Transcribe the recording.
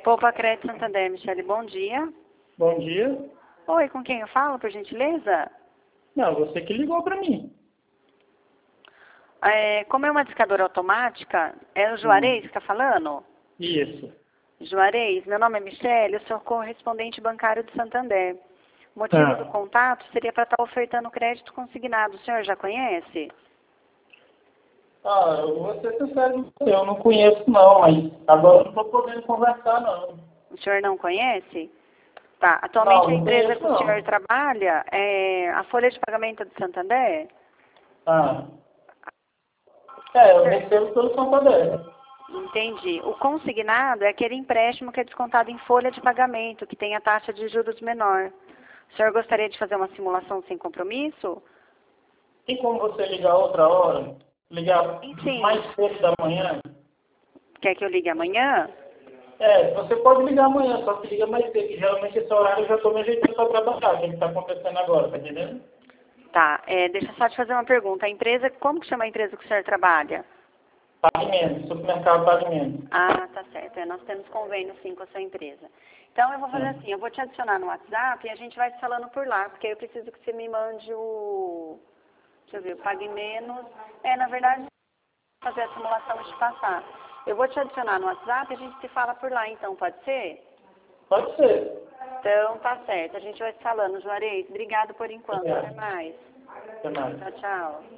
Poupa Crédito Santander, Michele, bom dia. Bom dia. Oi, com quem eu falo, por gentileza? Não, você que ligou para mim. Como é uma discadora automática, é o Juarez que está falando? Isso. Juarez, meu nome é Michele, eu sou correspondente bancário de Santander. O motivo do contato seria para estar ofertando crédito consignado. O senhor já conhece? Eu vou ser sincero, eu não conheço não, mas agora não estou podendo conversar não. O senhor não conhece? Tá. Atualmente Não, a não empresa conheço que o não. senhor trabalha é a folha de pagamento de Santander? Eu recebo pelo Santander. Entendi. O consignado é aquele empréstimo que é descontado em folha de pagamento, que tem a taxa de juros menor. O senhor gostaria de fazer uma simulação sem compromisso? Tem como você ligar outra hora? Ligar Sim. mais cedo da manhã? Quer que eu ligue amanhã? Você pode ligar amanhã, só que liga mais cedo, que geralmente esse horário eu já estou me ajeitando para trabalhar, o que está acontecendo agora, tá entendendo? Tá. Deixa eu só te fazer uma pergunta. A empresa, como que chama a empresa que o senhor trabalha? Pagamento, supermercado pagamento. Ah, tá certo. Nós temos convênio sim com a sua empresa. Então eu vou fazer assim, eu vou te adicionar no WhatsApp e a gente vai se falando por lá, porque eu preciso que você me mande o... Deixa eu ver, o Pague Menos. Na verdade, fazer a simulação e te passar. Eu vou te adicionar no WhatsApp e a gente se fala por lá, então, pode ser? Pode ser. Então, tá certo. A gente vai se falando, Juarez. Obrigado por enquanto. Obrigado. Até mais. Até mais. Tchau, tchau.